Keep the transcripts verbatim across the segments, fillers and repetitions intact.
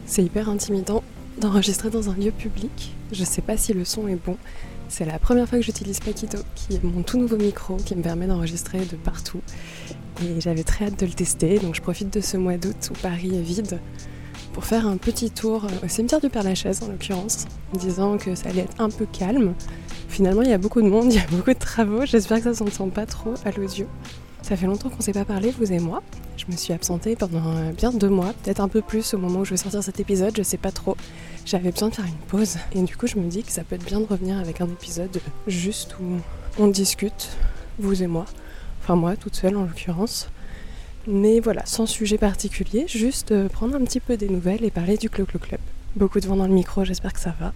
C'est hyper intimidant d'enregistrer dans un lieu public. Je sais pas si le son est bon. C'est la première fois que j'utilise Paquito, qui est mon tout nouveau micro qui me permet d'enregistrer de partout. Et j'avais très hâte de le tester, donc je profite de ce mois d'août où Paris est vide pour faire un petit tour au cimetière du Père-Lachaise en l'occurrence, en disant que ça allait être un peu calme. Finalement, il y a beaucoup de monde, il y a beaucoup de travaux. J'espère que ça ne s'entend pas trop à l'audio. Ça fait longtemps qu'on ne s'est pas parlé, vous et moi. Je me suis absentée pendant bien deux mois, peut-être un peu plus au moment où je vais sortir cet épisode, je sais pas trop. J'avais besoin de faire une pause et du coup je me dis que ça peut être bien de revenir avec un épisode juste où on discute, vous et moi. Enfin moi, toute seule en l'occurrence. Mais voilà, sans sujet particulier, juste prendre un petit peu des nouvelles et parler du Clo-Clo Club. Beaucoup de vent dans le micro, j'espère que ça va.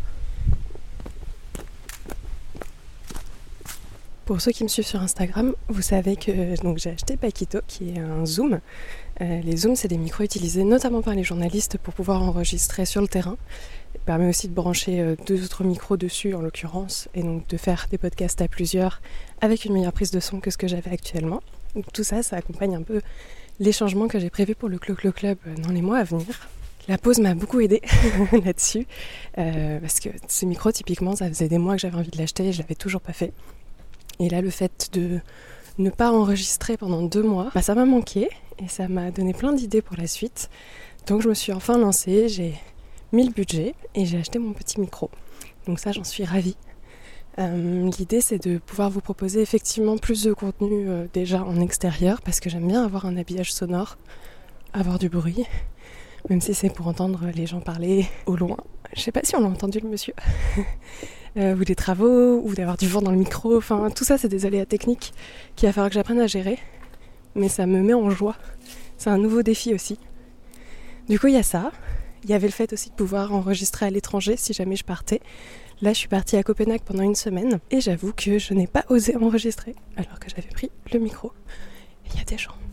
Pour ceux qui me suivent sur Instagram, vous savez que donc, j'ai acheté Paquito, qui est un Zoom. Euh, les Zooms, c'est des micros utilisés notamment par les journalistes pour pouvoir enregistrer sur le terrain. Ça permet aussi de brancher euh, deux autres micros dessus, en l'occurrence, et donc de faire des podcasts à plusieurs avec une meilleure prise de son que ce que j'avais actuellement. Donc, tout ça, ça accompagne un peu les changements que j'ai prévus pour le Clo-Clo Club dans les mois à venir. La pause m'a beaucoup aidée là-dessus, euh, parce que ce micro, typiquement, ça faisait des mois que j'avais envie de l'acheter et je l'avais toujours pas fait. Et là, le fait de ne pas enregistrer pendant deux mois, bah, ça m'a manqué et ça m'a donné plein d'idées pour la suite. Donc je me suis enfin lancée, j'ai mis le budget et j'ai acheté mon petit micro. Donc ça, j'en suis ravie. Euh, l'idée, c'est de pouvoir vous proposer effectivement plus de contenu euh, déjà en extérieur, parce que j'aime bien avoir un habillage sonore, avoir du bruit, même si c'est pour entendre les gens parler au loin. Je sais pas si on l'a entendu, le monsieur. Euh, ou des travaux, ou d'avoir du vent dans le micro, enfin tout ça c'est des aléas techniques qu'il va falloir que j'apprenne à gérer, mais ça me met en joie, c'est un nouveau défi aussi. Du coup il y a ça, il y avait le fait aussi de pouvoir enregistrer à l'étranger si jamais je partais. Là je suis partie à Copenhague pendant une semaine, et j'avoue que je n'ai pas osé enregistrer, alors que j'avais pris le micro. Et il y a des gens.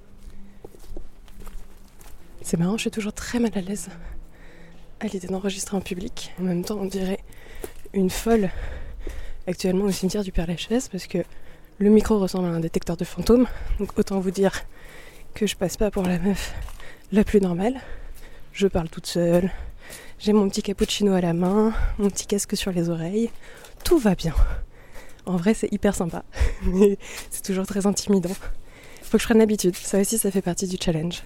C'est marrant, je suis toujours très mal à l'aise à l'idée d'enregistrer en public. En même temps on dirait une folle actuellement au cimetière du Père-Lachaise, parce que le micro ressemble à un détecteur de fantômes, donc autant vous dire que je passe pas pour la meuf la plus normale. Je parle toute seule, j'ai mon petit cappuccino à la main, mon petit casque sur les oreilles, tout va bien. En vrai c'est hyper sympa, mais c'est toujours très intimidant. Faut que je prenne l'habitude, ça aussi ça fait partie du challenge.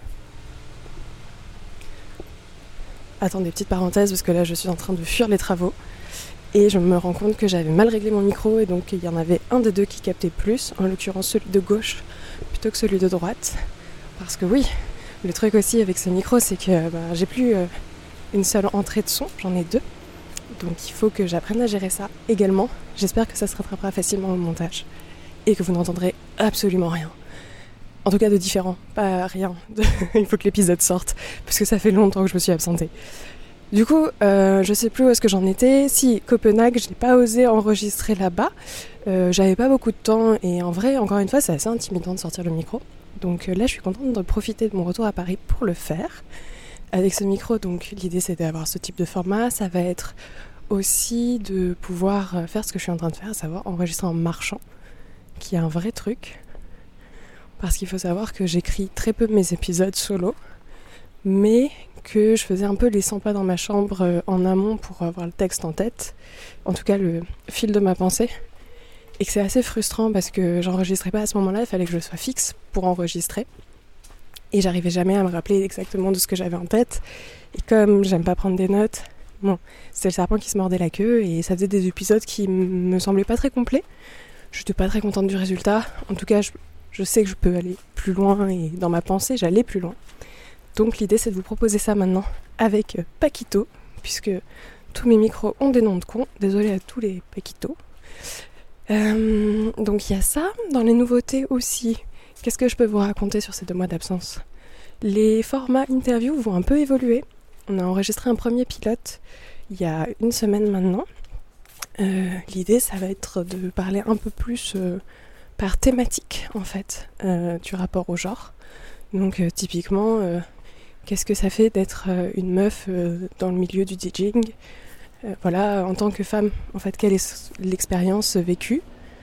Attendez, petite parenthèse, parce que là je suis en train de fuir les travaux. Et je me rends compte que j'avais mal réglé mon micro et donc il y en avait un des deux qui captait plus, en l'occurrence celui de gauche plutôt que celui de droite. Parce que oui, le truc aussi avec ce micro, c'est que bah, j'ai plus euh, une seule entrée de son, j'en ai deux. Donc il faut que j'apprenne à gérer ça également. J'espère que ça se rattrapera facilement au montage et que vous n'entendrez absolument rien. En tout cas de différent, pas rien. Il faut que l'épisode sorte parce que ça fait longtemps que je me suis absentée. Du coup, euh, je sais plus où est-ce que j'en étais. Si, Copenhague, je n'ai pas osé enregistrer là-bas. Euh, j'avais pas beaucoup de temps et en vrai, encore une fois, c'est assez intimidant de sortir le micro. Donc euh, là, je suis contente de profiter de mon retour à Paris pour le faire. Avec ce micro, donc l'idée c'est d'avoir ce type de format. Ça va être aussi de pouvoir faire ce que je suis en train de faire, à savoir enregistrer en marchant, qui est un vrai truc. Parce qu'il faut savoir que j'écris très peu mes épisodes solo, mais que je faisais un peu les cent pas dans ma chambre en amont pour avoir le texte en tête, en tout cas le fil de ma pensée, et que c'est assez frustrant parce que j'enregistrais pas à ce moment-là, il fallait que je sois fixe pour enregistrer, et j'arrivais jamais à me rappeler exactement de ce que j'avais en tête, et comme j'aime pas prendre des notes, bon, c'était le serpent qui se mordait la queue, et ça faisait des épisodes qui me semblaient pas très complets. Je n'étais pas très contente du résultat, en tout cas je, je sais que je peux aller plus loin, et dans ma pensée j'allais plus loin. Donc l'idée c'est de vous proposer ça maintenant avec Paquito, puisque tous mes micros ont des noms de cons, désolé à tous les Paquito. Euh, donc il y a ça, dans les nouveautés aussi, qu'est-ce que je peux vous raconter sur ces deux mois d'absence ? Les formats interview vont un peu évoluer, on a enregistré un premier pilote il y a une semaine maintenant. Euh, l'idée ça va être de parler un peu plus euh, par thématique en fait, euh, du rapport au genre. Donc euh, typiquement... Euh, Qu'est-ce que ça fait d'être euh, une meuf euh, dans le milieu du DJing ? euh, Voilà, en tant que femme, en fait, quelle est l'expérience vécue ?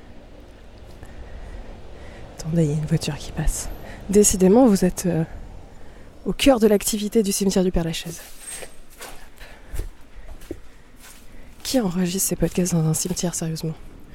Attendez, il y a une voiture qui passe. Décidément, vous êtes euh, au cœur de l'activité du cimetière du Père-Lachaise. Qui enregistre ces podcasts dans un cimetière, sérieusement ?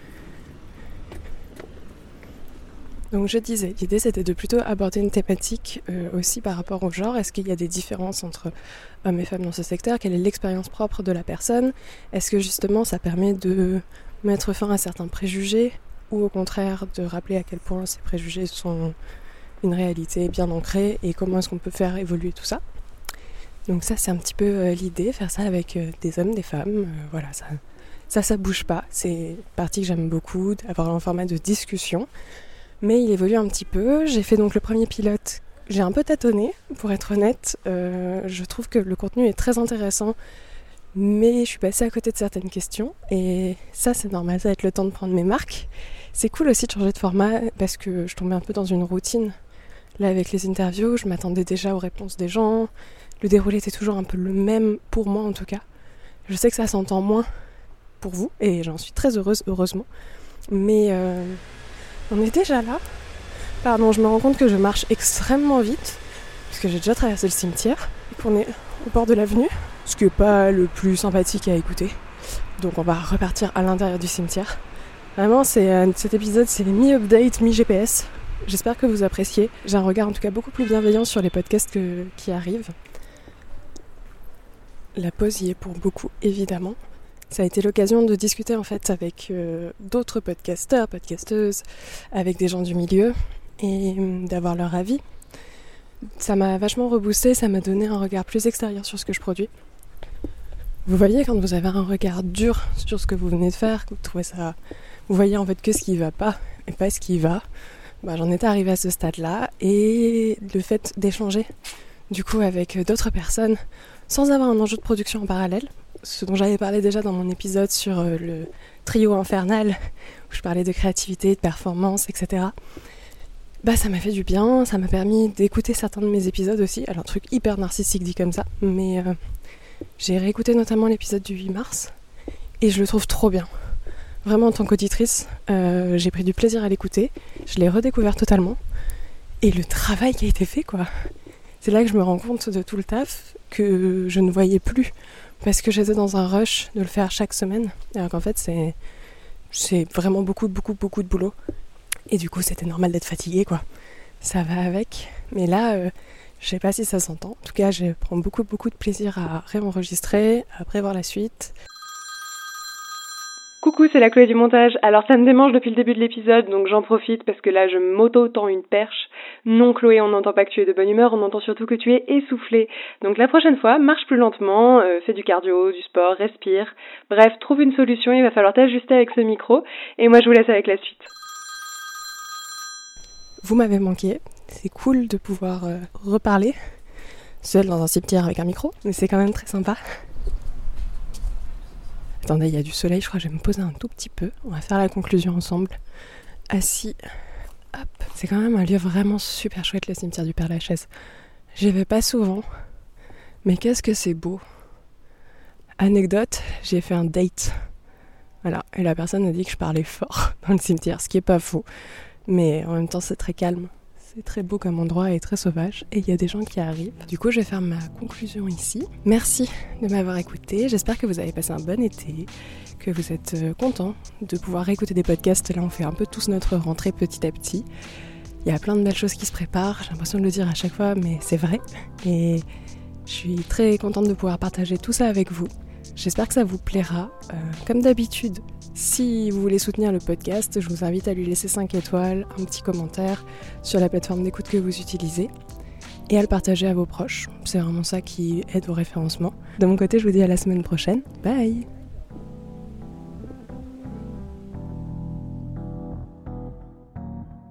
Donc je disais, l'idée c'était de plutôt aborder une thématique euh, aussi par rapport au genre. Est-ce qu'il y a des différences entre hommes et femmes dans ce secteur ? Quelle est l'expérience propre de la personne ? Est-ce que justement ça permet de mettre fin à certains préjugés ou au contraire de rappeler à quel point ces préjugés sont une réalité bien ancrée et comment est-ce qu'on peut faire évoluer tout ça ? Donc ça c'est un petit peu euh, l'idée, faire ça avec euh, des hommes, des femmes, euh, voilà, ça, ça ça bouge pas. C'est une partie que j'aime beaucoup, d'avoir un format de discussion. Mais il évolue un petit peu. J'ai fait donc le premier pilote. J'ai un peu tâtonné, pour être honnête. Euh, je trouve que le contenu est très intéressant, mais je suis passée à côté de certaines questions. Et ça, c'est normal, ça va être le temps de prendre mes marques. C'est cool aussi de changer de format parce que je tombais un peu dans une routine. Là, avec les interviews, je m'attendais déjà aux réponses des gens. Le déroulé était toujours un peu le même, pour moi en tout cas. Je sais que ça s'entend moins pour vous, et j'en suis très heureuse, heureusement. Mais... Euh On est déjà là. Pardon, je me rends compte que je marche extrêmement vite, puisque j'ai déjà traversé le cimetière, et qu'on est au bord de l'avenue, ce qui n'est pas le plus sympathique à écouter. Donc on va repartir à l'intérieur du cimetière. Vraiment, c'est, euh, cet épisode, c'est mi-update, mi-G P S. J'espère que vous appréciez. J'ai un regard en tout cas beaucoup plus bienveillant sur les podcasts que, qui arrivent. La pause y est pour beaucoup, évidemment. Ça a été l'occasion de discuter en fait avec euh, d'autres podcasteurs, podcasteuses, avec des gens du milieu et euh, d'avoir leur avis. Ça m'a vachement reboosté, ça m'a donné un regard plus extérieur sur ce que je produis. Vous voyez, quand vous avez un regard dur sur ce que vous venez de faire, que vous trouvez ça, vous voyez en fait que ce qui va pas et pas ce qui va. Bah, j'en étais arrivée à ce stade-là et le fait d'échanger du coup avec d'autres personnes sans avoir un enjeu de production en parallèle. Ce dont j'avais parlé déjà dans mon épisode sur euh, le trio infernal, où je parlais de créativité, de performance, et cetera. Bah ça m'a fait du bien, ça m'a permis d'écouter certains de mes épisodes aussi. Alors un truc hyper narcissique dit comme ça, mais euh, j'ai réécouté notamment l'épisode du huit mars, et je le trouve trop bien. Vraiment en tant qu'auditrice, euh, j'ai pris du plaisir à l'écouter, je l'ai redécouvert totalement, et le travail qui a été fait quoi. C'est là que je me rends compte de tout le taf que je ne voyais plus. Parce que j'étais dans un rush de le faire chaque semaine. Alors qu'en fait, c'est, c'est vraiment beaucoup, beaucoup, beaucoup de boulot. Et du coup, c'était normal d'être fatiguée, quoi. Ça va avec. Mais là, euh, je sais pas si ça s'entend. En tout cas, je prends beaucoup, beaucoup de plaisir à réenregistrer, à prévoir la suite. Coucou, c'est la Chloé du montage. Alors ça me démange depuis le début de l'épisode, donc j'en profite parce que là je m'auto-tends une perche. Non Chloé, on n'entend pas que tu es de bonne humeur, on entend surtout que tu es essoufflée. Donc la prochaine fois, marche plus lentement, euh, fais du cardio, du sport, respire. Bref, trouve une solution, il va falloir t'ajuster avec ce micro. Et moi je vous laisse avec la suite. Vous m'avez manqué, c'est cool de pouvoir euh, reparler, seul dans un cimetière avec un micro, mais c'est quand même très sympa. Attendez, il y a du soleil, je crois que je vais me poser un tout petit peu. On va faire la conclusion ensemble. Assis, hop. C'est quand même un lieu vraiment super chouette, le cimetière du Père-Lachaise. J'y vais pas souvent, mais qu'est-ce que c'est beau. Anecdote, j'ai fait un date. Voilà, et la personne a dit que je parlais fort dans le cimetière, ce qui est pas faux. Mais en même temps, c'est très calme. C'est très beau comme endroit et très sauvage. Et il y a des gens qui arrivent. Du coup, je vais faire ma conclusion ici. Merci de m'avoir écouté. J'espère que vous avez passé un bon été, que vous êtes contents de pouvoir écouter des podcasts. Là, on fait un peu tous notre rentrée petit à petit. Il y a plein de belles choses qui se préparent. J'ai l'impression de le dire à chaque fois, mais c'est vrai. Et je suis très contente de pouvoir partager tout ça avec vous. J'espère que ça vous plaira. Euh, comme d'habitude, si vous voulez soutenir le podcast, je vous invite à lui laisser cinq étoiles, un petit commentaire sur la plateforme d'écoute que vous utilisez et à le partager à vos proches. C'est vraiment ça qui aide au référencement. De mon côté, je vous dis à la semaine prochaine. Bye!